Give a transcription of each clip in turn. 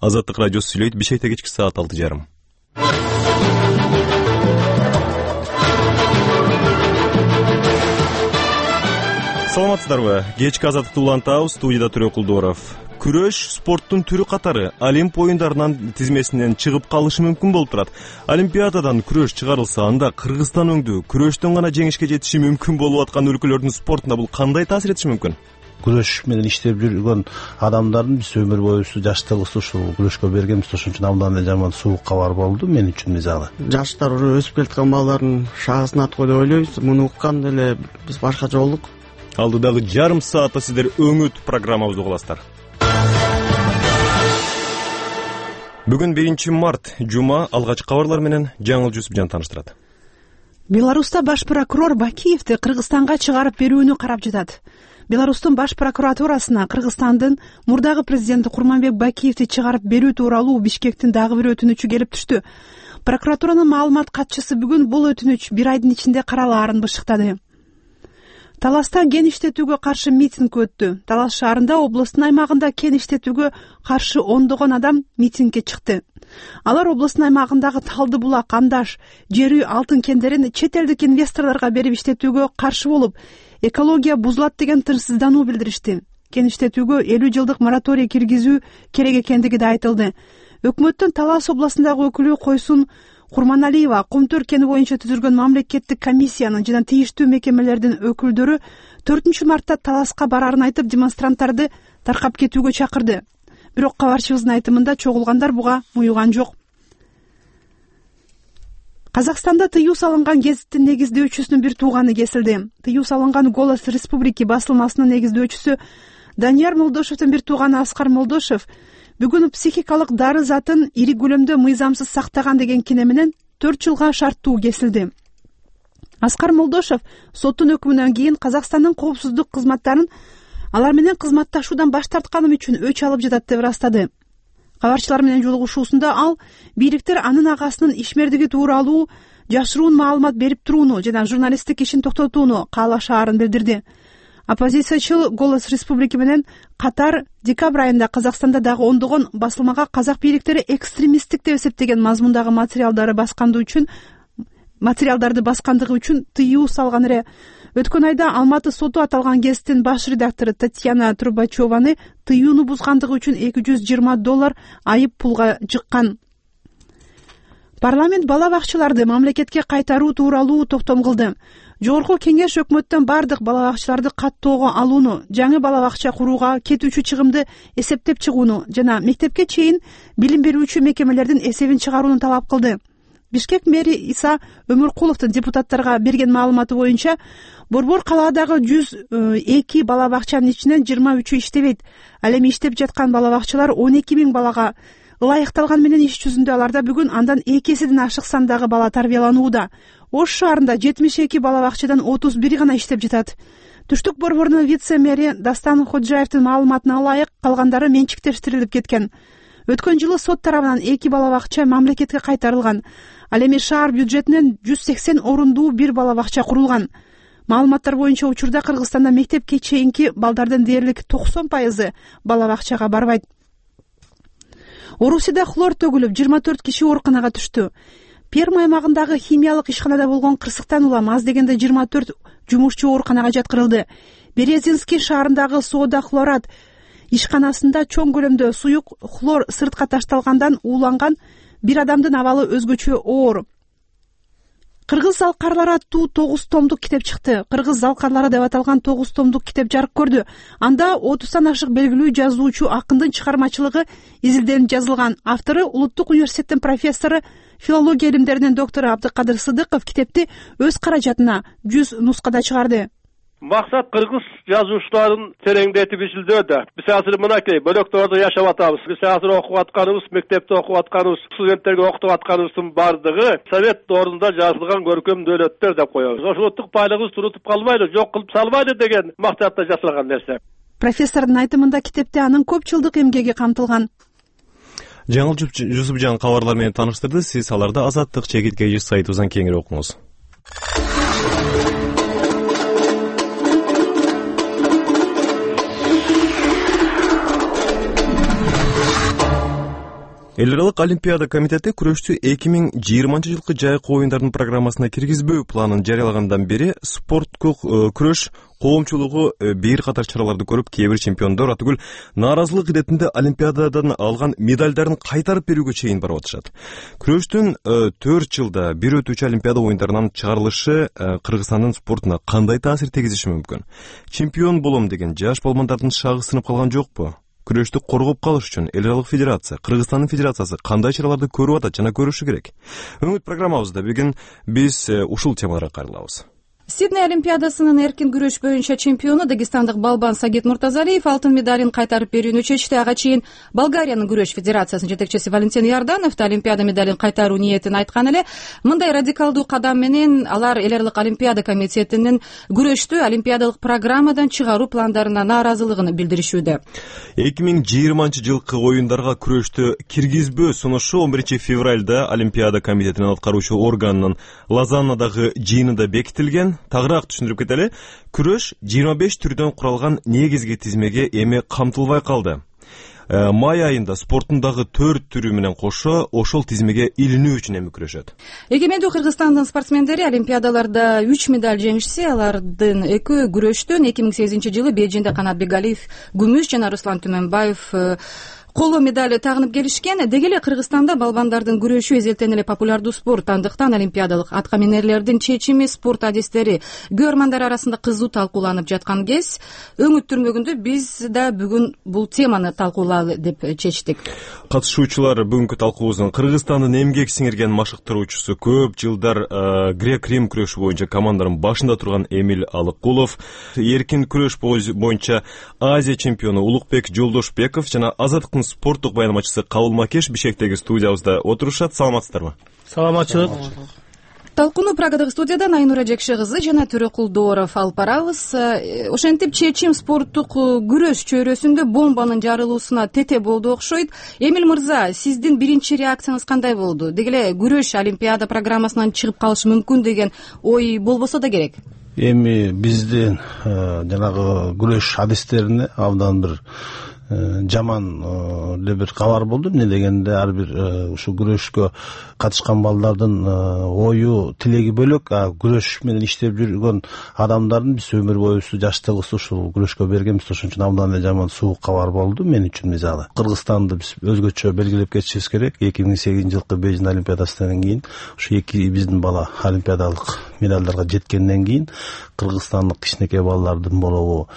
Азаттык радиосу сүйлөйт. Бишкекте кечки саат 6:30. Саламатсыздарбы? Кечки азаттыкты улантабыз. Студияда Төрө Кулдоров. Күрөш спорттун түрү катары Олимп оюндарынын тизмесинен чыгып калышы мүмкүн болуп турат. Олимпиададан күрөш чыгарылса, анда Кыргызстан өңдүү күрөштөн гана жеңишке жетиши мүмкүн болуп аткан өлкөлөрдүн спортуна бул кандай таасир этиши мүмкүн? Күрөш менен иштеп жүргөн адамдардын биз өмүр боюбузду жаштыгыбызды ушул күрөшкө бергенбиз. Ошон үчүн абдан эле жаман суук кабар болду мен үчүн мисалы. Жаштар уже өсүп келаткан балдардын шагысын аткой деп ойлойбуз. Муну укканда эле биз башкача болдук. Алдыдагы жарым саатта сиздер өңөт программабызды угуласыздар. Бүгүн 1 март, жума, алгачкы кабарлар менен Жаңыл Жусупжан тааныштырат. Беларуста баш прокурор Бакиевди Кыргызстанга чыгарып берүүнү карап жатат. Беларустун баш прокуратурасына Кыргызстандын мурдагы президенти Курманбек Бакиевди чыгарып берүү тууралуу Бишкектин дагы бир өтүнүчү келип түштү. Прокуратуранын маалымат катчысы бүгүн бул өтүнүч 1 айдын ичинде каралаарын бышыктады. Таласта кен иштетүүгө каршы митинг өттү. Талас шаарында областын аймагында кен иштетүүгө каршы ондогон адам митингге чыкты. Алар областын аймагындагы Талды булак, Андаш, жери алтын кендерин чет элдик инвесторлорго берип иштетүүгө каршы болуп, экология бузулат деген тынчсыздануу билдиришти. Кен иштетүүгө 50 жылдык мораторий киргизүү керек экендиги да айтылды. Өкмөттүн Талас областындагы өкүлү Койсун Курманалиева Кумтөр кени боюнча түзүлгөн мамлекеттик комиссиянын жана тийиштүү мекемелердин өкүлдөрү 4 мартта Таласка барарын айтып, демонстранттарды таркап кетүүгө чакырды. Бирок кабарчыбыздын айтымында чогулгандар буга муюган жок. Казакстанда тыюу салынган гезиттин негиздөөчүсүнүн бир тууганы кесилди. Тыюу салынган «Голос Республики» басылмасынын негиздөөчүсү Данияр Молдошевдин бир тууганы Аскар Молдошев бүгүн психикалык дары затын ири көлөмдө мыйзамсыз сактаган деген кине менен 4 жылга шарттуу кесилди. Аскар Молдошев соттун өкүмүнөн кийин Казакстандын коопсуздук кызматтарын алар менен кызматташуудан баш тартканым үчүн өч алып жатат деп ырастады. Кабарчылар менен жолугушуусунда ал бийликтер анын агасынын ишмердиги тууралуу жашыруун маалымат берип турууну жана журналисттик ишин токтотууну каалашаарын билдирди. Оппозициячыл «Голос Республики» менен катар декабрь айында Казакстанда дагы ондогон басылмага казак бийликтери экстремисттик деп эсептеген мазмундагы материалдарды баскандыгы үчүн тыюу салган эле. Өткөн айда Алматы соту аталган гезиттин баш редактору Татьяна Трубачеваны тыюуну бузгандыгы үчүн $220 айып пулга жыккан. Парламент бала бакчаларды мамлекетке кайтаруу тууралуу токтом кылды. Жогорку кеңеш өкмөттөн бардык бала бакчаларды каттоого алууну, жаңы бала бакча курууга кетүүчү чыгымды эсептеп чыгууну жана мектепке чейин билим берүүчү мекемелердин эсебин чыгарууну талап кылды. Бишкек мэри Иса Өмүркуловдун депутаттарга берген маалыматы боюнча, Борбор калаадагы 102 бала бакчанын ичинен 23-ü иштебейт. Ал эми иштеп жаткан бала бакчалар 12.000 балага ылайыкталган менен иш жүзүндө аларда бүгүн андан 2 эседен ашык сандагы бала тарбияланууда. Ош шаарында 72 бала бакчадан 31 гана иштеп жатат. Түштүк борборунун вице-мэри Дастан Ходжаевдин маалыматына ылайык калгандары менчиктештирилип кеткен. Өткөн жылы сот тарабынан 2 бала бакча мамлекетке кайтарылган. Ал эми шаар бюджетинен 180 орундуу бир бала бакча курулган. Маалыматтар боюнча учурда Кыргызстанда мектепке чейинки балдардын дээрлик 90% бала бакчага барбайт. Орусияда хлор төгүлүп 24 киши ооруканага түштү. Перми аймагындагы химиялык ишканада болгон кырсыктан улам аз дегенде 24 жумушчу ооруканага жаткырылды. Березинский шаарындагы Сода хлорат ишканасында чоң көлөмдө суюк хлор сыртка ташталгандан ууланган бир адамдын абалы өзгөчө оор. Кыргыз залкарлары аттуу 9 томдук китеп чыкты. Кыргыз залкарлары деп аталган 9 томдук китеп жарык көрдү. Анда 30тан ашык белгилүү жазуучу акындын чыгармачылыгы изилденип жазылган. Автору Улуттук университеттин профессору, филология илимдеринин доктору Абдыкадыр Сыдыков китепти өз каражатына 100 нускада чыгарды. Maksat Kırgız yazıçıların terengdeti biçildi. Biz hazır mınakey, bölöktörde yaşap atabız. Biz hazır okup atkanımız, mektepte okup atkanımız, studentlerge okutup atkanımızın bardığı Sovet doğrunda yazılgan görkem döletler de koyuyoruz. Oşuluttuk paylığız turutup kalmaydı, yok kılıp salmaydı degen maksatta жасалган нерсе. Профессордун айтымында китепте анын көп жылдык эмгеги камтылган. Жаңыл Жусупжан кабарлар менен тааныштырды. Сиз аларды Азаттык чегиткеji сайтыбыздан кеңири окуңуз. Эл аралык Олимпиада комитети күрөштү 2020-жылкы жайкы оюндардын программасына киргизбөө планын жарыялагандан бери спорттук күрөш коомчулугу бир катар чараларды көрүп, кээ бир чемпиондор атүгүл нааразылык иретинде Олимпиададан алган медалдарын кайтарып берүүгө чейин барып атышат. Күрөштүн 4 жылда бир өтүүчү Олимпиада оюндарынан чыгарылышы Кыргызстандын спортуна кандай таасир тийгизиши мүмкүн? Чемпион болом деген жаш балмандардын шагы сынып калган жокпу? Күрөштү коргоп калыш үчүн эл аралык федерация, Кыргызстандын федерациясы кандай чараларды көрүп атат жана көрүшү керек? Өңүт программабызда бүгүн биз ушул темаларга кайрылабыз. Сидней Олимпиадасынын эркин күрөш боюнча чемпиону дагестандык балбан Сагит Муртазалиев алтын медалин кайтарып берүүнү чечти. Ага чейин Болгариянын күрөш федерациясынын жетекчиси Валентин Ярданов да Олимпиада медалин кайтаруу ниетин айткан эле. Мындай радикалдуу кадам менен алар эл аралык Олимпиада комитетинин күрөштү олимпиадалык программадан чыгаруу пландарына нааразылыгын билдиришүүдө. 2020-жылкы оюндарга күрөштү киргизбөө сунушу 11 февралда Олимпиада комитетинин аткаруучу органынын Лозаннадагы жыйынында бекитилген. Тагыраак түшүндүрүп кетели. Күрөш 25 түрдөн куралган негизги тизмеге эми камтылбай калды. Май айында спорттун дагы 4 түрү менен кошо ошол тизмеге илинүү үчүн эми күрөшөт. Эгемендүү Кыргызстандын спортсмендери олимпиадаларда 3 медаль жеңишсе, алардын 2 күрөштөн 2008-жылы Бейжиңде Канат Бегалиев күмүш жана Руслан Түмөнбаев коло медали тагынып келишкен. Деги эле Кыргызстанда балбандардын күрөшү эзелтен эле популярдуу спорт. Андыктан олимпиадалык атка минерлердин чечими, спорт адистери көрөрмандар арасында кызуу талкууланып жаткан кез, өңүт түрмөгүндө биз да бүгүн бул теманы талкуулайлы деп чечтик. Катышуучулар бүгүнкү талкуубуздун Кыргызстандын эмгек сиңирген машыктыруучусу, көп жылдар грек-рим күрөшү боюнча командалардын башында турган Эмиль Алыккулов, эркин күрөш боюнча Азия чемпиону Улукбек Жолдошбеков жана Азаттыктын спорттук баянмачысы Кабыл Макеш Бишкектеги студиябызда отурушат. Саламатсыздарбы? Саламатчылык. Талкууну Прагадагы студиядан Айнура Жекше кызы жана Төрөкулдооров алып барабыз. Ошентип чечим спорттук күрөш чөйрөсүндө бомбанын жарылуусуна тете болду окшойт. Эмиль мырза, сиздин биринчи реакцияңыз кандай болду? Деги эле күрөш олимпиада программасынан чыгып калышы мүмкүн деген ой болбосо да керек. Эми биздин жанагы күрөш адистерине абдан бир жаман эле бир кабар болду. Эмне дегенде ар бир ушу күрөшкө катышкан балдардын ою, тилеги бөлөк. Күрөш менен иштеп жүргөн адамдардын биз өмүр боюсу жаштыгыбыз ушул күрөшкө бергенбиз. Ошон үчүн абдан эле жаман суук кабар болду мен үчүн. Мисалы Кыргызстанды биз өзгөчө белгилеп кетишибиз керек. 2008-жылкы Бейжиң олимпиадасынан кийин ушу эки биздин бала олимпиадалык медалдарга жеткенден кийин кыргызстандык кичинекей балдардын болобу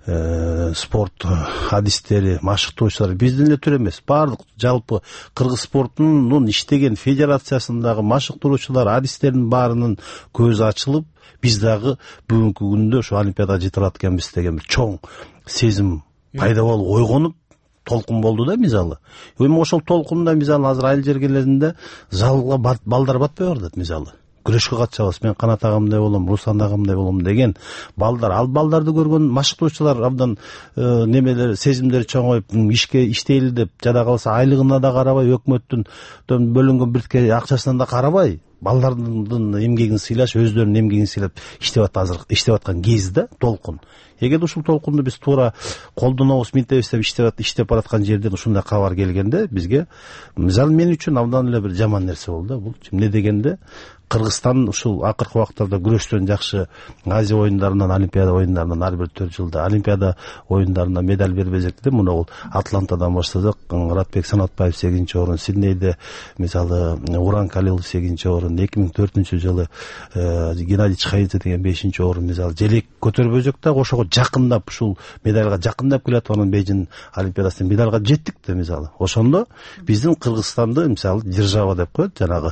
спорт адистери, машыктоочулар биздин эле түр эмес, баардык жалпы кыргыз спортунун иштеген федерациясындагы машыктоочулар, адистердин баарынын көзү ачылып, биз дагы бүгүнкү күндө ошо олимпиадага жете алат экенбиз деген бир чоң сезим пайда болуп ойгонуп толкун болду да. Мисалы эми ошол толкунда мисалы азыр айыл жергелеринде залга балдар батпай бардат. Мисалы күрөшкө катышабыз, мен Канат агамдай болом, Руслан агамдай болом деген балдар, ал балдарды көргөн машыктоочулар абдан немелер, сезимдери чоңоюп, ишке иштейли деп жада калса айлыгына да карабай, өкмөттүн бөлүнгөн биртке акчасына да карабай, балдардын эмгегин сыйлаш, өздөрүнүн эмгегин сыйлап иштеп аткан кез да толкун. Эгер ушул толкунду биз туура колдонобуз, минтебиз деп иштеп бараткан жерден ушундай кабар келгенде бизге, мисалы мен үчүн абдан эле бир жаман нерсе болду да. Бул эмне дегенде Кыргызстан ушул акыркы убактарда күрөштөн жакшы Азия оюндарынан, Олимпиада оюндарынан ар бир 4 жылда Олимпиада оюндарына медаль бербежекти да. Муну бул Атлантадан баштасак, Радбек Санатбаев 8-орун, Сиднейде мисалы Уран Калилов 8-орун, 2004-жылы Геннадий Чхаидзе деген 5-орун мисалы желек көтөрбөжөк да. Ошого жакындап, ушул медальга жакындап келаткан Бейжиң олимпиадасына медальга жеттик да. Мисалы ошондо биздин Кыргызстанды мисалы держава деп коет, жанагы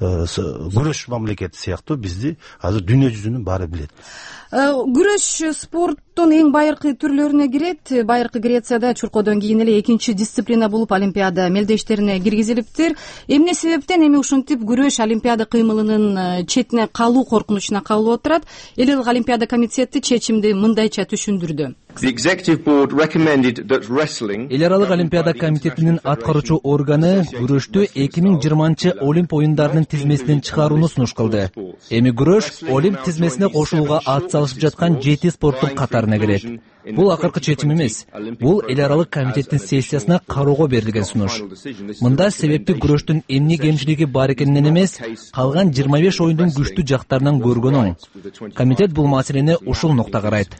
күрөш мамлекети сыяктуу бизди азыр дүйнө жүзүнүн баары билет. Күрөш спорттун эң байыркы түрлөрүнө кирет. Байыркы Грецияда чуркоодон кийин эле экинчи дисциплина болуп олимпиада мелдештерине киргизилиптир. Эмне себептен эми ушинтип күрөш олимпиада кыймылынын четине калуу коркунучуна кабылып отурат? Эл аралык олимпиада комитети чечимди мындайча түшүндүрдү. Эл аралык олимпиада комитетинин аткаруучу органы күрөштү 2020 Олимп оюндарынын тизмесинен чыгарууну сунуш кылды. Эми күрөш Олимп тизмесине кошулууга ат салышып жаткан 7 спорттун катарына кирет. Бул акыркы чечим эмес. Бул эл аралык комитеттин сессиясына кароого берилген сунуш. Мында себепти күрөштүн эмне кемчилиги бар экенинен эмес, калган 25 оюндун күчтүү жактарынан көргөн оң. Комитет бул маселени ушул нукта карайт.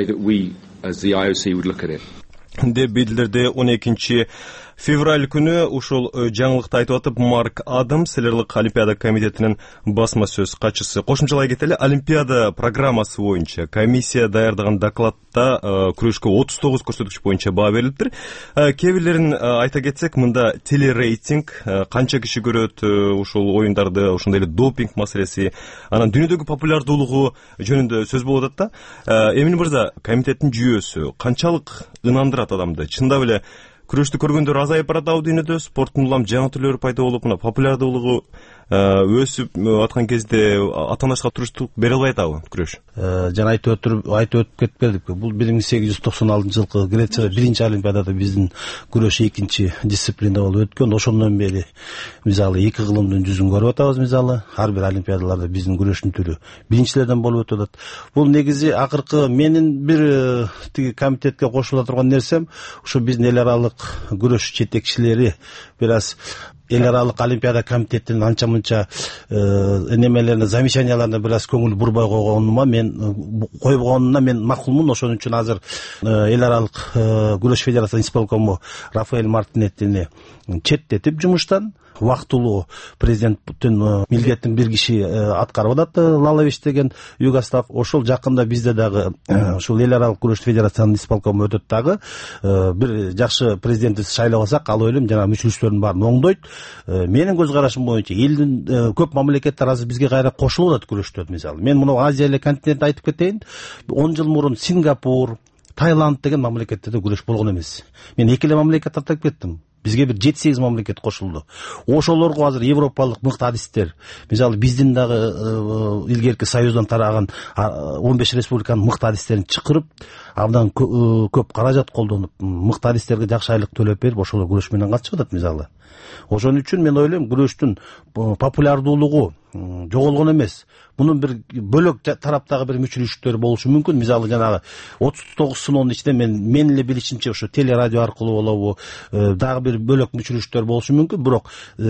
деп билдирди 12 февраль күнү ушул жаңылыкты айтып атып Марк Адамс, эл аралык олимпиада комитетинин басма сөз катчысы. Кошумчалай кетели, олимпиада программасы боюнча комиссия даярдаган докладта күрөшкө 39 көрсөткүч боюнча баа берилиптир. Кээ бирлерин айта кетсек, мында телерейтинг, канча киши көрөт ушул оюндарды, ошондой эле допинг маселеси, анан дүйнөдөгү популярдуулугу жөнүндө сөз болуп атат да. Эмин мырза, комитеттин жүйөсү канчалык ынандырат адамды? Чындап эле күрөштү көргөндөр азайып баратабы дүйнөдө? Спорттун улам жаңы түрлөрү пайда болуп, мына популярдуулугу өсүп аткан кезде атаанашка туруштук бере албай атабы күрөш? Жана айтып өтүп кетпедикпи? Бул 1896 жылкы Грецияда биринчи олимпиадада биздин күрөш экинчи дисциплина болуп өткөн. Ошондон бери мисалы 2 кылымдын жүзүн көрүп атабыз. Мисалы ар бир олимпиадаларда биздин күрөштүн түрү биринчилерден болуп өтүп атат. Бул негизи акыркы менин бир тиги комитетке кошула турган нерсем, ушу биздин эл аралык күрөш жетекчилери бир аз эл аралык олимпиада комитетинин анча мынча немелерине, замечанияларына бир аз көңүл бурбай койгонуна мен макулмун. Ошон үчүн азыр эл аралык күрөш федерациясынын исполкому Рафаэль Мартинеттини четтетип жумуштан, убактылуу президенттин милдетин бир киши аткарып атат, Лалович деген Югослав. Ошол жакында бизде дагы ушул эл аралык күрөш федерациясынын исполкому өтөт дагы. Бир жакшы президентти шайлап алсак, ал ойлойм жана мүчөлүктөрдүн баарын оңдойт. Менин көз карашым боюнча элдин көп мамлекеттер азыр бизге кайра кошулуп атат күрөштө. Мисалы мен муну Азия эле континент айтып кетейин. 10 жыл мурун Сингапур, Таиланд деген мамлекеттерде күрөш болгон эмес. Мен 2 эле мамлекет атап кеттим. Бизге бир 7-8 мамлекет кошулду. Ошолорго азыр европалык мыкты адистер, мисалы биздин дагы илгерки союздан тараган 15 республиканын мыкты адистерин чакырып, абдан көп каражат колдонуп, мыкты адистерге жакшы айлык төлөп берип, ошолор күрөш менен катышып атат мисалы. Ошон үчүн мен ойлойм, күрөштүн популярдуулугу жоголгон эмес. Мунун бир бөлөк тараптагы бир мүчүлүштөр болушу мүмкүн. Мисалы жанагы 39 сыноонун ичинде мен эле билишимче ушу телерадио аркылуу болобу, дагы бир бөлөк мүчүлүштөр болушу мүмкүн. Бирок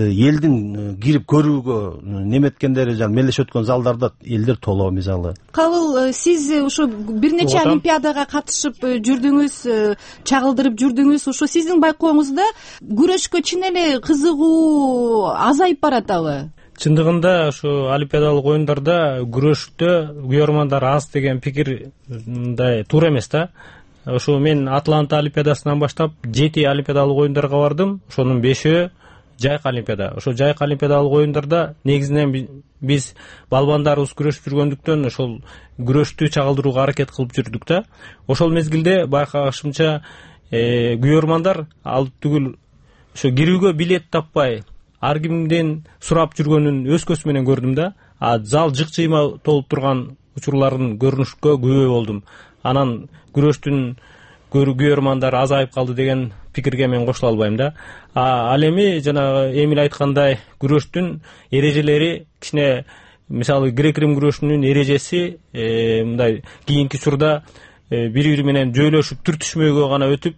элдин кирип көрүүгө неметкендери, жана мелдешип өткөн залдарда элдер толоо мисалы. Кабыл, сиз ушу бир нече олимпиадага катышып жүрдүңүз, чагылдырып жүрдүңүз. Ушу сиздин байкооңузда күрөшкө чын эле кызыгуу азайып баратабы? Чындыгында ушу олимпиадалык оюндарда күрөштө күйөрмандар аз деген пикир мындай туура эмес да. Ошо мен Атланта олимпиадасынан баштап 7 олимпиадалык оюндарга бардым. Ошонун 5-өө жайкы олимпиада. Ошо жайкы олимпиадалык оюндарда негизинен биз балбандарыбыз күрөшүп жүргөндүктөн ошол күрөштү чагылдырууга аракет кылып жүрдүк да. Ошол мезгилде байкагышымча күйөрмандар ал түгүл ошо кирүүгө билет таппай ар кимден сурап жүргөнүн өз көзүм менен көрдүм да. Зал жык-жыйма толуп турган учурларын көрүнүшкө күбө болдум. Анан күрөштүн күйөрмандары азайып калды деген пикирге мен кошула албайм да. Ал эми жанагы Эмил айткандай күрөштүн эрежелери кичине, мисалы грек-рим күрөшүнүн эрежеси мындай кийинки учурда бири-бири менен жөйлөшүп түртүшмөөгө гана өтүп,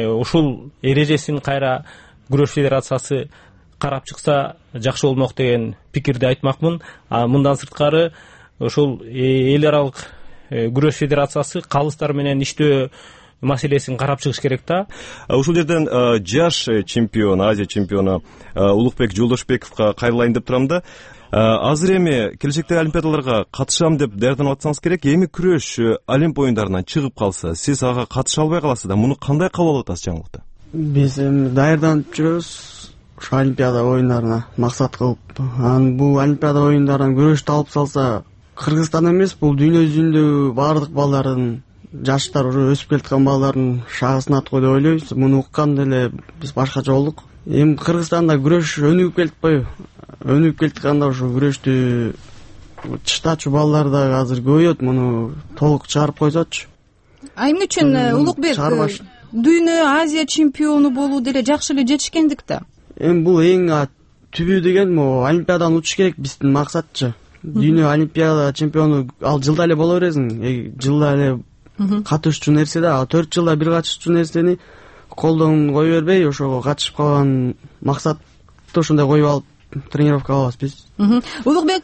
ушул эрежесин кайра күрөш федерациясы карап чыкса жакшы болмок деген пикирди айтмакмын. Мындан сырткары ошол эл аралык күрөш федерациясы калыстар менен иштөө маселесин карап чыгыш керек да. Ушул жерден жаш чемпион, Азия чемпиону Улукбек Жолдошбековго кайрылайын деп турам да. Азыр эми келечектеги олимпиадаларга катышам деп даярданып атсаңыз керек. Эми күрөш Олимп оюндарынан чыгып калса, сиз ага катыша албай каласыз да. Муну кандай кабыл алып атасыз жаңылыкты? Биз даярданып жүрөбүз ушу олимпиада оюндарына максат кылып. Бул олимпиада оюндарынан күрөштү алып салса, Кыргызстан эмес, бул дүйнө жүзүндө баардык балдардын, жаштар уже өсүп келаткан балдардын шагысын аткой деп ойлойбуз. Муну укканда эле биз башкача болдук. Эми Кыргызстанда күрөш өнүгүп келатпайбы? Өнүгүп келатканда ушу күрөштү чыштачу балдар да азыр көбөйөт. Муну толук чыгарып койсочу. Эмне үчүн Улукбек дүйнө Азия чемпиону болуу деле жакшы эле жетишкендик да. Эми бул эң түбү деген могу Олимпиадан учуш керек биздин максатчы. Дүйнө Олимпиада чемпиону ал жылда эле боло бересиң. Жылда эле катышчу нерсе да, 4 жылда бир катышчу нерсени колдон кое бербей, ошого катышып калган максатты ошондой коюп алып тренировка кылабыз биз. Улукбек,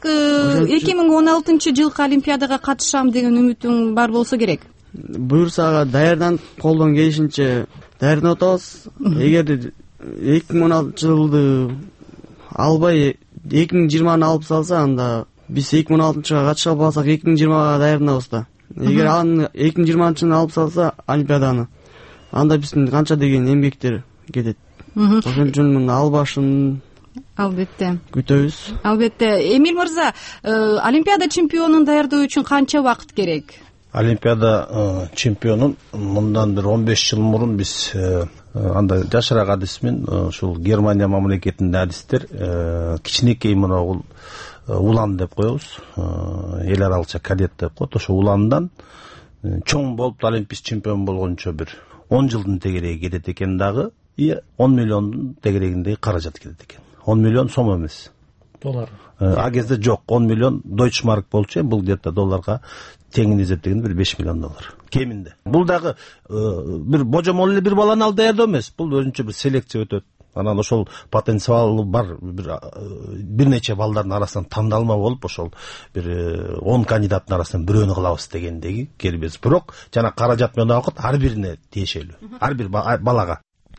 2016-жылкы Олимпиадага катышам деген үмүтүң бар болсо керек. Буюрса даярданып колдон келишинче даярданып атабыз. Эгер 2016-жылды албай 2020-ны алып салса, анда биз 2016-жылга катыша албасак 2020-га даярданабыз да. Эгер аны 2020-жылы алып салса Олимпиаданы, анда биздин канча деген эмгектер кетет. Ошон үчүн муну албашын албетте күтөбүз. Албетте. Эмил мырза, Олимпиада чемпионун даярдоо үчүн канча убакыт керек? Олимпиада чемпионун мындан бир 15 жыл мурун биз анда жашыраак адисмен ушул Германия мамлекетинде адистер кичинекей мына улан деп коебуз, эл аралыкча кадет деп коет. Ошо уландан чоң болуп олимпийский чемпион болгончо бир 10 жылдын тегереги кетет экен дагы, 10 миллиондун тегерегиндей каражат кетет экен. 10 миллион сом эмес, доллар. А кезде жок, 10 миллион дойчмарк болчу, бул где-то долларга теңин эсептегенде бир 5 миллион доллар кеминде. Бул дагы бир божомол эле бир баланы алып даярдоо эмес, бул өзүнчө бир селекция өтөт. Анан ошол потенциалы бар бир нече балдардын арасынан тандалма болуп, ошол бир 10 кандидаттын арасынан бирөөнү кылабыз дегендеги келбес. Бирок жана каражат менен убакыт ар бирине тиешелүү, ар бир балага.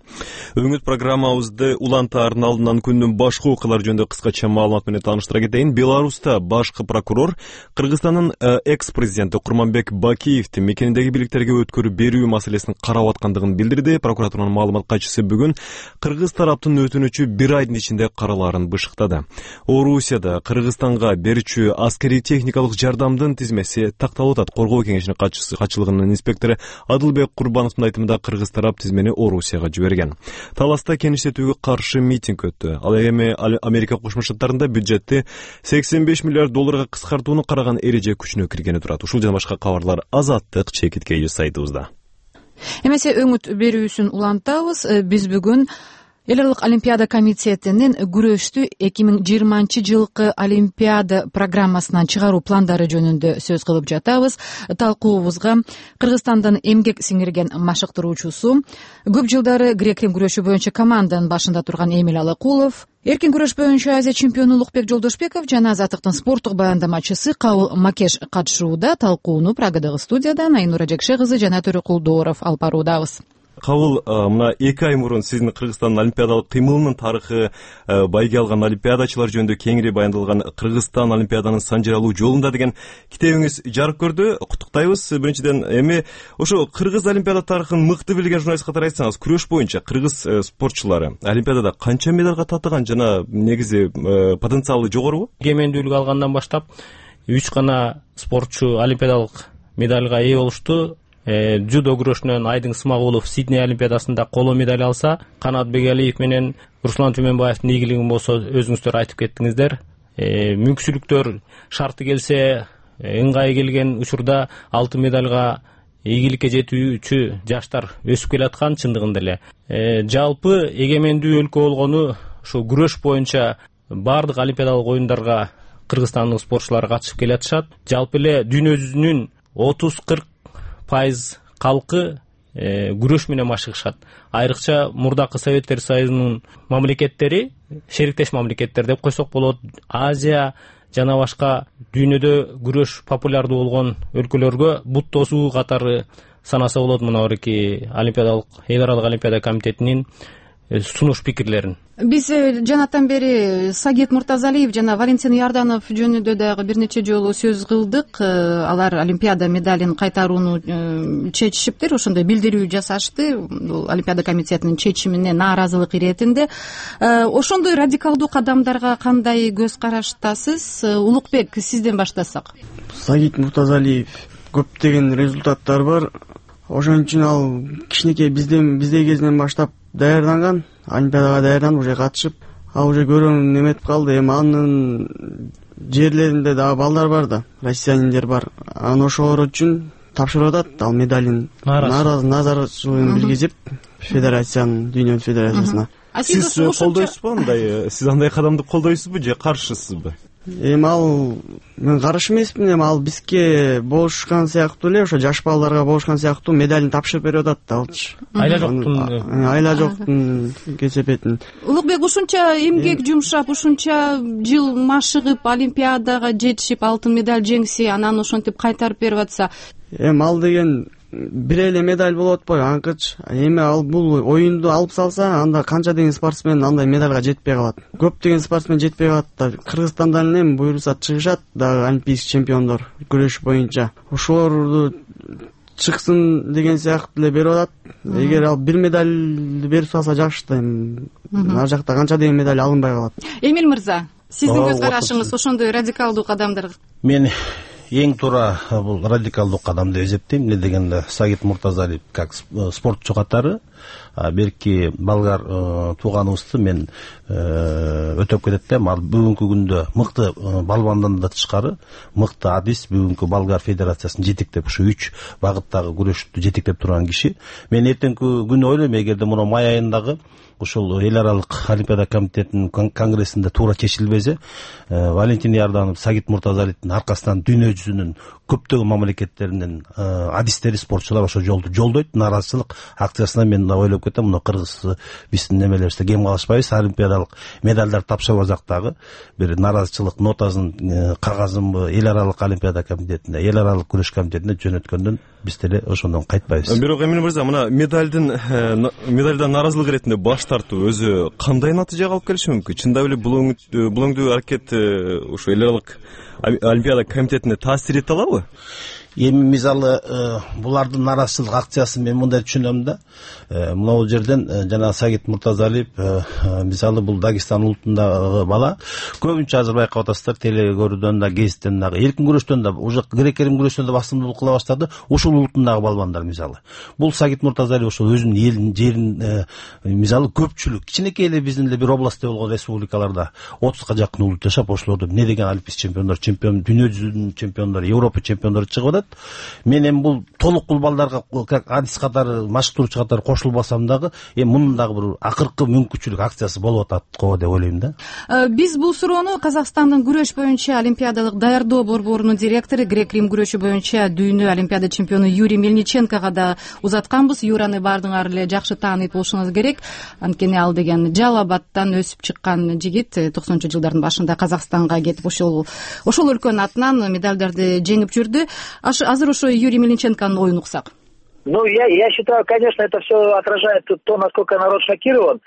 Өңүт программабызды улантаардын алдынан күндүн башкы окуялары жөнүндө кыскача маалымат менен тааныштыра кетейин. Беларуста башкы прокурор Кыргызстандын экс-президенти Курманбек Бакиевди мекениндеги бийликтерге өткөрүп берүү маселесин карап аткандыгын билдирди. Прокуратуранын маалымат катчысы бүгүн кыргыз тараптын өтүнүчү бир айдын ичинде каралаарын бышыктады. Орусияда Кыргызстанга берүүчү аскерий техникалык жардамдын тизмеси такталып атат. Коргоо кеңешинин катчылыгынын инспектору Адылбек Курбановдун айтымында кыргыз тарап тизмени Орусияга жиберген. Таласта кеничтетүүгө каршы митинг өттү. Ал эми Америка Кошмо Штаттарында бюджетти 85 миллиард долларга кыскартууну караган эреже күчүнө киргени турат. Ушул жана башка кабарлар Азаттык чекиткеи сайтыбызда. Эмесе өңүт берүүсүн улантабыз. Биз бүгүн Эл аралык Олимпиада комитетинин күрөштү 2020-жылкы Олимпиада программасынан чыгаруу пландары жөнүндө сөз кылып жатабыз. Талкуубузга Кыргызстандын эмгек сиңирген машыктыруучусу, көп жылдары грек-рим күрөшү боюнча команданын башында турган Эмил Алакулов, эркин күрөш боюнча Азия чемпиону Улукбек Жолдошбеков жана Азаттыктын спорттук баяндамачысы Кабыл Макеш катышууда. Талкууну Прагадагы студиядан Айнура Жекше кызы жана Төрөкулдууров алып баруудабыз. Кабыл, мына 2 ай мурун сиздин Кыргызстандын олимпиадалык кыймылынын тарыхы, байге алган олимпиадачылар жөнүндө кеңири баяндалган Кыргызстан олимпиаданын санжыралуу жолунда деген китебиңиз жарык көрдү. Куттуктайбыз. Биринчиден, эми ошо кыргыз олимпиада тарыхын мыкты билген журналист катары айтсаңыз, күрөш боюнча кыргыз спортчулары олимпиадада канча медалга татыган жана негизи потенциалы жогорубу? Эгемендүүлүк алгандан баштап 3 гана спортчу олимпиадалык медальга ээ болушту. Жудо күрөшүнөн Айдын Смагулов Сидней олимпиадасында коло медаль алса, Канат Бегалиев менен Руслан Түмөнбаевдин ийгилигин болсо өзүңүздөр айтып кеттиңиздер. Мүмкүнчүлүктөр шарты келсе, ыңгай келген учурда алтын медальга ийгиликке жетүүчү жаштар өсүп келаткан чындыгында эле. Жалпы эгемендүү өлкө болгону ошо күрөш боюнча бардык олимпиадалык оюндарга кыргызстандык спортчулар катышып келатышат. Жалпы эле дүйнө жүзүнүн 30-40% калкы күрөш менен машыгышат. Айрыкча мурдакы Советтер Союзунун мамлекеттери, шериктеш мамлекеттер деп койсок болот, Азия жана башка дүйнөдө күрөш популярдуу болгон өлкөлөргө бут тосуу катары санаса болот. Мына орки олимпиадалык, эл аралык олимпиада комитетинин сунуш пикирлерин. Биз жанатан бери Сагит Муртазалиев жана Валентин Ярданов жөнүндө дагы бир нече жолу сөз кылдык. Алар олимпиада медалин кайтарууну чечишиптир, ошондой билдирүү жасашты. Бул олимпиада комитетинин чечимине нааразылык иретинде. Ошондой радикалдуу кадамдарга кандай көз караштасыз? Улукбек, сизден баштасак. Сагит Муртазалиев көптөгөн результаттар бар. Ошон үчүн ал кичинекей биздей кезинен баштап даярданган, олимпиадага даярданып уже катышып, уже көрүүнү неметип калды. Эми анын жерлеринде дагы балдар бар да, россияниндер бар. Аны ошолор үчүн тапшырып атат, ал медалин наразычылыгын билгизип федерациянын, дүйнөлүк федерациясына. Сиз колдойсузбу андай? Сиз андай кадамды колдойсузбу же каршысызбы? Ал мен каршы эмесмин, ал бизге болушкан сыяктуу эле, ошо жаш балдарга болушкан сыяктуу медалин тапшырып берип атат да алчы. Айла жоктун кесепетин. Улукбек ушунча эмгек жумшап, ушунча жыл машыгып, олимпиадага жетишип, алтын медаль жеңси, анан ошентип кайтарып берип атса, ал деген бир эле медаль болуп атпайбы, анкычы. Эми ал бул оюнду алып салса, анда канча деген спортсмен андай медальга жетпей калат. Көптөгөн спортсмен жетпей калат да. Кыргызстандан эми буюрса чыгышат дагы олимпийский чемпиондор күрөш боюнча. Ошолорду чыксын деген сыяктуу эле берип атат. Эгер ал бир медальды берип салса жакшы да. Ар жакта канча деген медаль алынбай калат. Эмил мырза, сиздин көз карашыңыз ошондой радикалдуу кадамдарга? Мен эң туура бул радикалдуу кадам деп эсептейм. Эмне дегенде Сагит Муртазалиев как спортчу катары берки болгар тууганыбызды мен өтөп кетет да. Ал бүгүнкү күндө мыкты балбандан да тышкары мыкты адис бүгүнкү болгар федерациясын жетектеп, ушу 3 багыттагы күрөштү жетектеп турган киши. Мен эртеңки күнү ойлойм, эгерде муну май айындагы ушул эл аралык олимпиада комитетинин конгрессинде туура чечилбесе, Валентин Ярданов, Сагит Муртазалиевдин аркасынан дүйнө жүзүнүн көптөгөн мамлекеттеринин адистери, спортчулар ошол жолду жолдойт. Наразычылык акциясына мен ойлоп кетем, мына кыргыз биздин немелерибизде кем калышпайбыз, олимпиадалык медальдар тапшырбасак дагы бир наразычылык нотасын, кагазынбы эл аралык олимпиада комитетине, эл аралык күрөш комитетине жөнөткөндөн биз деле ошондон кайтпайбыз. Бирок Эмил мырза, мына медальдан наразылык иретинде баш тартуу өзү кандай натыйжага алып келиши мүмкүн? Чындап эле бул өңдүү аракет ушу эл аралык олимпиада комитетине таасир эте алабы? Эми мисалы булардын наразычылык акциясын мен мындай түшүнөм да. Мына жерден жана Сагит Муртазалиев мисалы бул Дагестан улутундагы бала. Көбүнчө азыр байкап атасыздар, телегөрүүдөн да, гезиттен дагы, эркин күрөштөн да, уже грек-рим күрөштөн да басымдуулук кыла баштады. Ушул улутундагы балбандар мисалы. Бул Сагит Муртазалиев ошол өзүнүн элин, жерин мисалы көпчүлүк, кичинекей эле биздин эле бир областта болгон республикаларда 30га жакын улут жашап, ошолордо эмне деген олимпийский чемпиондор, дүйнө жүзүнүн чемпиондору, Европа чемпиондору чыгып атат. Мен эми бул толук бул балдарга как адис катары, машыктыруучу катары кошулбасам дагы, эми мунун дагы бир акыркы мүмкүнчүлүк акциясы болуп атат го деп ойлойм да. Биз бул суроону Казакстандын күрөш боюнча олимпиадалык даярдоо борборунун директору, грек-рим күрөшү боюнча дүйнө олимпиада чемпиону Юрий Мельниченкого да узатканбыз. Юраны баардыгыңар эле жакшы таанып болушуңуз керек. Анткени ал деген Жалал Абадтан өсүп чыккан жигит 90-ч жылдардын башында Казакстанга кетип ошол өлкөнүн атынан медальдарды жеңип жүрдү. Азыр ошо Юрий Мельниченконун оюн уксак. Я считаю, конечно, это все отражает то, насколько народ шокирован.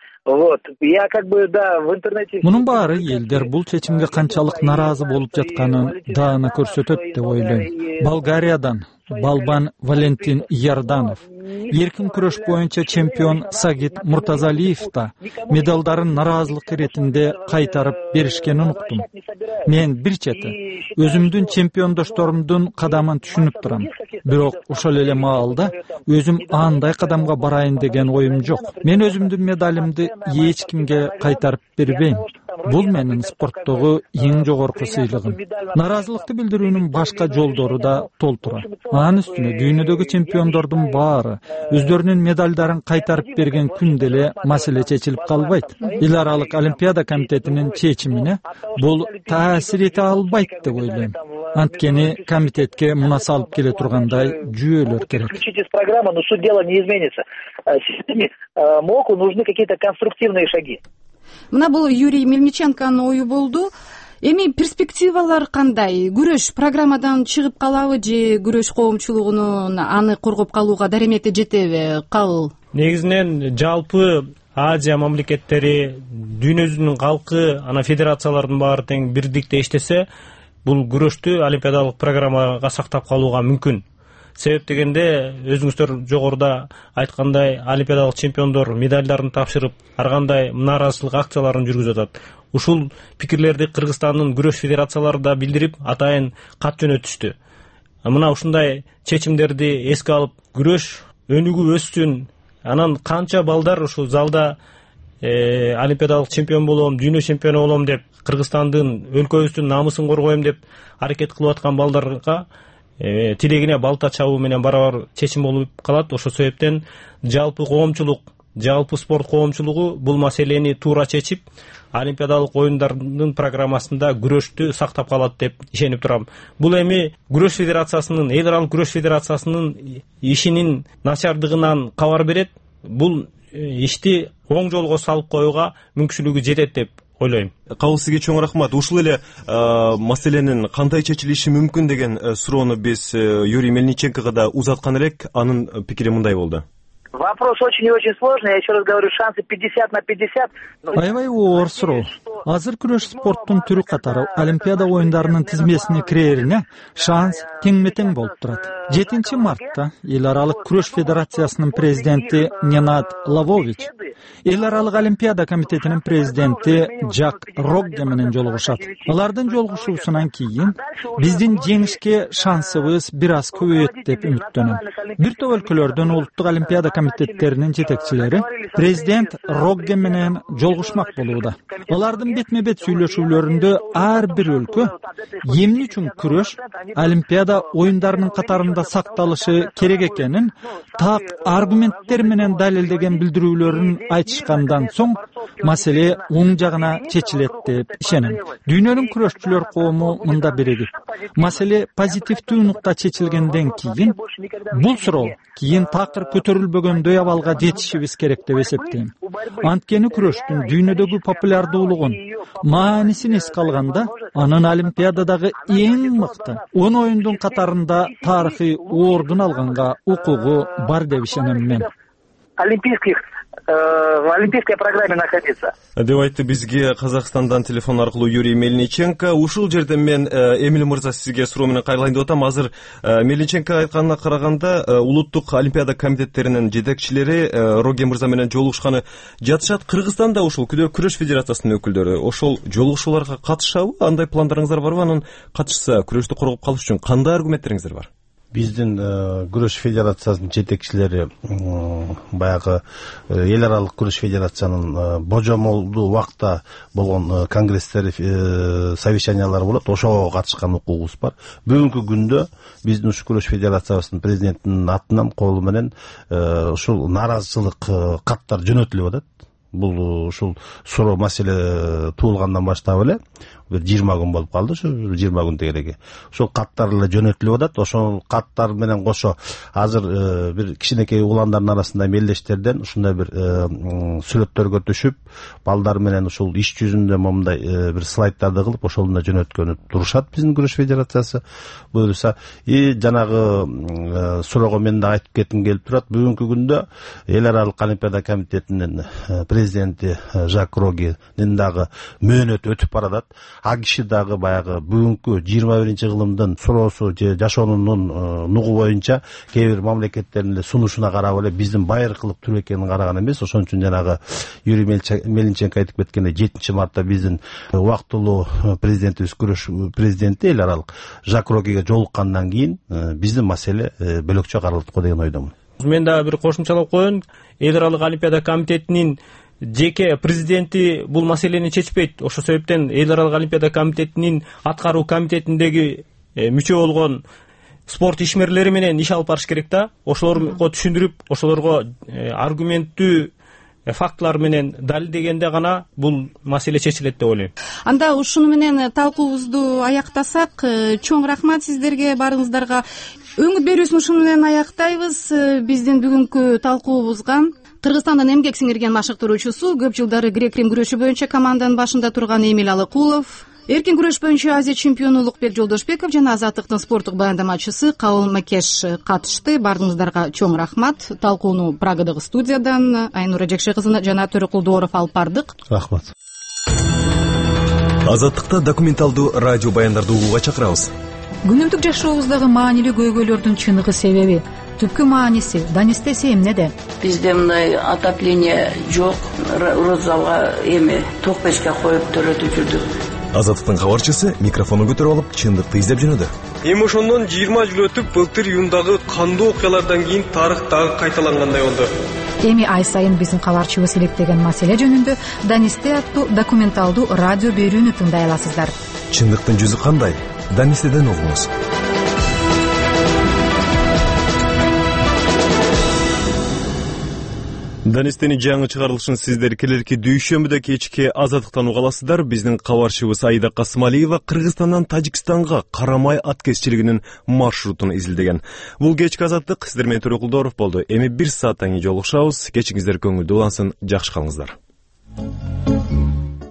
Я в интернете... Мунун баары элдер бул чечимге канчалык наразы болуп жатканын даана көрсөтөт деп ойлойм. Болгариядан балбан Валентин Ярданов, эркин күрөш боюнча чемпион Сагит Муртазалиев да медалдарын наразылык иретинде кайтарып беришкенин уктум. Мен бир чети өзүмдүн чемпиондошторумдун кадамын түшүнүп турам. Бирок ошол эле маалда өзүм андай кадамга барайын деген оюм жок. Мен өзүмдүн медалимди эч кимге кайтарып бербейм. Бул менин спорттогу эң жогорку сыйлыгым. Наразылыкты билдирүүнүн башка жолдору да толтура. Анын үстүнө дүйнөдөгү чемпиондордун баары өздөрүнүн медалдарын кайтарып берген күн деле маселе чечилип калбайт. Эл аралык олимпиада комитетинин чечимине бул таасир эте албайт деп ойлойм. Анткени комитетке муна салып келе тургандай жүйөлөр керек. Включите с программы, но суть дела не изменится. Системе МОКу нужны какие-то конструктивные шаги. Мына бул Юрий Мельниченконун ою болду. Эми перспективалар кандай? Күрөш программадан чыгып калабы же күрөш коомчулугунун аны коргоп калууга даремети жетеби? Негизинен жалпы Азия мамлекеттери, дүйнө жүзүнүн калкы, ана федерациялардын баары тең бирдикте иштесе, бул күрөштү олимпиадалык программага сактап калууга мүмкүн. Себеп дегенде өзүңүздөр жогоруда айткандай олимпиадалык чемпиондор медальдарын тапшырып, ар кандай наразычылык акцияларын жүргүзүп атат. Ушул пикирлерди Кыргызстандын күрөш федерациялары да билдирип, атайын кат жөнөтүштү. Мына ушундай чечимдерди эске алып, күрөш өнүгүп өссүн. Анан канча балдар ушул залда олимпиадалык чемпион болом, дүйнө чемпиону болом деп, Кыргызстандын, өлкөбүздүн намысын коргоем деп аракет кылып аткан балдарга тилегине балта чабуу менен барабар чечим болуп калат. Ошол себептен жалпы коомчулук, жалпы спорт коомчулугу бул маселени туура чечип, Олимпиадалык оюндардын программасында күрөштү сактап калат деп ишенип турам. Бул эми күрөш федерациясынын, эл аралык күрөш федерациясынын ишинин начардыгынан кабар берет. Бул ишти оң жолго салып коюуга мүмкүнчүлүгү жетет деп ойлойм. Кабыл сизге чоң рахмат. Ушул эле маселенин кандай чечилиши мүмкүн деген суроону биз Юрий Мельниченкого да узаткан элек. Анын пикири мындай болду. Вопрос очень и очень сложный. Я еще раз говорю, шансы 50/50. Аябай оор суроо. Азыр күрөш спорттун түрү катары Олимпиада оюндарынын тизмесине кирерине шанс тең-метең болуп турат. 7 мартта эл аралык күрөш федерациясынын президенти Ненад Лавович эл аралык Олимпиада комитетинин президенти Жак Рогге менен жолугушат. Алардын жолугушуусунан кийин биздин жеңишке шансыбыз бир аз көбөйөт деп үмүттөнөм. Бир топ өлкөлөрдөн улуттук Олимпиада комитеттеринин жетекчилери президент Рогге менен жолугушмак болууда. Алардын бетме-бет сүйлөшүүлөрүндө ар бир өлкө эмне үчүн күрөш Олимпиада оюндарынын катарында сакталышы керек экенин так аргументтер менен далилдеген билдирүүлөрүн айтышкандан соң маселе оң жагына чечилет деп ишенем. Дүйнөнүн күрөшчүлөр коому мында биригип. Маселе позитивдүү нукта чечилгенден кийин бул суроо кийин такыр көтөрүлбөгөндөй абалга жетишибиз керек деп эсептейм. Анткени күрөштүн дүйнөдөгү популярдуулугун, маанисин эске алганда, анын Олимпиададагы эң мыкты 10 оюндун катарында тарыхый ордун алганга укугу бар деп ишенем мен. В олимпийской программе находиться. Деп айтты бизге Казакстандан телефон аркылуу Юрий Мельниченко. Ушул жерде мен Эмиль мырза сизге суроо менен кайрылайын деп атам. Азыр Мельниченко айтканына караганда улуттук Олимпиада комитеттеринин жетекчилери Рогге мырза менен жолугушканы жатышат. Кыргызстанда ушул күрөш федерациясынын өкүлдөрү ошол жолугушууларга катышабы? Андай пландарыңыздар барбы? Анан катышса күрөштү коргоп калыш үчүн кандай аргументтериңиздер бар? Биздин күрөш федерациясынын жетекчилери баягы эл аралык күрөш федерациянын божомолдуу убакта болгон конгресстер, совещаниялар болот. Ошого катышкан укугубуз бар. Бүгүнкү күндө биздин ушу күрөш федерациясынын президентинин атынан колу менен ушул нааразычылык каттар жөнөтүлүп атат. Бул ушул суроо маселе туулгандан баштап эле 20 күн болуп калды, ушу 20 күн тегереги. Ошол каттар эле жөнөтүлүп атат. Ошол каттар менен кошо азыр бир кичинекей уландардын арасында мелдештерден ушундай бир сүрөттөргө түшүп, балдар менен ушул иш жүзүндө момундай бир слайдтарды кылып, ошолунда жөнөткөнү турушат биздин күрөш федерациясы. Буюрса, жанагы суроого мен да айтып кетким келип турат. Бүгүнкү күндө эл аралык Олимпиада комитетинин президенти Жак Роггенин дагы мөөнөтү өтүп баратат. А киши дагы баягы бүгүнкү 21-кылымдын суроосу же жашоонунун нугу боюнча кээ бир мамлекеттердин сунушуна карап эле биздин байыр кылып тур экенин караган эмес. Ошон үчүн жанагы Юрий Мельниченко айтып кеткендей 7 мартта биздин убактылуу президентибиз, күрөш президенти эл аралык Жак Роггеге жолуккандан кийин биздин маселе бөлөкчө каралат го деген ойдомун. Мен да бир кошумчалап коеюн. Эл аралык Олимпиада комитетинин жеке президенти бул маселени чечпейт. Ошол себептен эл аралык Олимпиада комитетинин аткаруу комитетиндеги мүчө болгон спорт ишмерлери менен иш алып барыш керек да. Ошолорго түшүндүрүп, ошолорго аргументтүү фактылар менен далилдегенде гана бул маселе чечилет деп ойлойм. Анда ушуну менен талкуубузду аяктасак, чоң рахмат сиздерге баарыңыздарга. Өңүт берүүсүн ушуну менен аяктайбыз. Биздин бүгүнкү талкуубузга Кыргызстандын эмгек сиңирген машыктыруучусу, көп жылдары грек-рим күрөшү боюнча команданын башында турган Эмиль Алыкулов, эркин күрөш боюнча Азия чемпиону Улукбек Жолдошбеков жана Азаттыктын спорттук баяндамачысы Кабыл Макеш катышты. Баарыңыздарга чоң рахмат. Талкууну Прагадагы студиядан Айнура Жекше кызы жана Төрөкулдуоров алып бардык. Рахмат. Азаттыкта документалдуу радио баяндарды угууга чакырабыз. Күнүмдүк жашообуздагы маанилүү көйгөйлөрдүн чыныгы себеби, түпкү мааниси Данистесе эмнеде? Бизде мындай отопление жок, розалга эми ток печке коюп төрөтүп жүрдүк. Азаттыктын кабарчысы микрофону көтөрүп алып, чындыкты издеп жөнөдү. Эми ошондон 20 жыл өтүп, былтыр июндагы кандуу окуялардан кийин тарых дагы кайталангандай болду. Эми ай сайын биздин кабарчыбыз иликтеген маселе жөнүндө Данисте аттуу документалдуу радио берүүнү тыңдай аласыздар. Чындыктын жүзү кандай? Данистеден угуңуз. Данистени жаңы чыгарылышын сиздер келерки дүйшөмбүдө кечки азаттыктан уга аласыздар. Биздин кабарчыбыз Аида Касымалиева Кыргызстандан Тажикстанга карамай ат кезчилигинин маршрутун изилдеген. Бул кечки азаттык сиздер менен Төрө Кулдоров болду. Эми 1 сааттан кийин жолугушабыз. Кечиңиздер көңүлдүү улансын, жакшы калыңыздар.